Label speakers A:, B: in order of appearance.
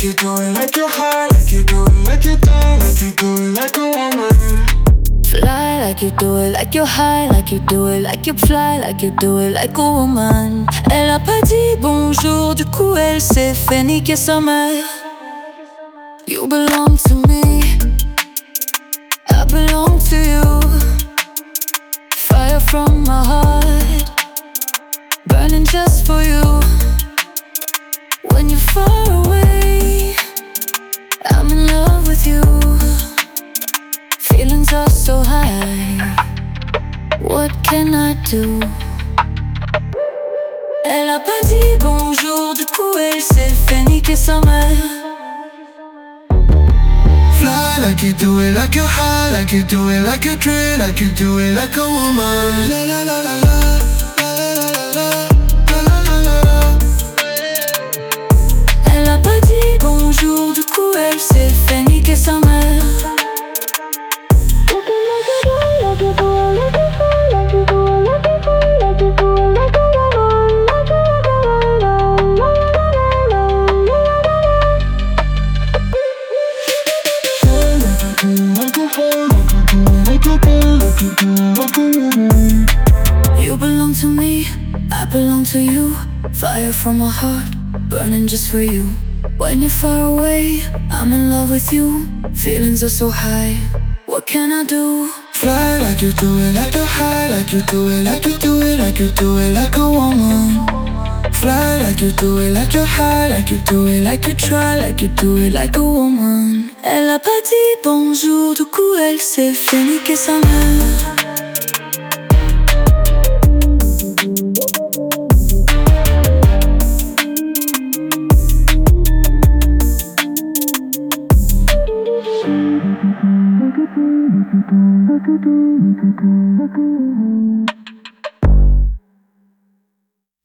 A: you do it like you're high, like you do it like you're down, like you do it like a woman.
B: Fly like you do it like you're high, like you do it like you fly, like you do it like a woman. Elle a pas dit bonjour, du coup elle s'est fait niquer sa mère. You belong to me, I belong to you. Fire from my heart, burning just for you. When you're far away, I'm in love with you. Feelings are so high, what can I do? Elle a pas dit bonjour, du coup elle s'est fait niquer sa mère.
A: Fly like you do it like you're high, like you do it like you're dream, like you do it like a woman. La la la la la, la la la la la.
B: Elle a pas dit bonjour, du coup elle s'est fait niquer sa mère.
A: You
B: belong to me, I belong to you. Fire from my heart, burning just for you. When you're far away, I'm in love with you. Feelings are so high, what can I do?
A: Fly like you do it like you're high, like you do it like you do it like you do it like a woman. Fly like you do it like you're high, like you do it like you try, like you do it like a woman.
B: Elle a pas dit bonjour, du coup elle s'est fait niquer sa mère.
A: Like you do, like you do, like you do, like you do, like a woman.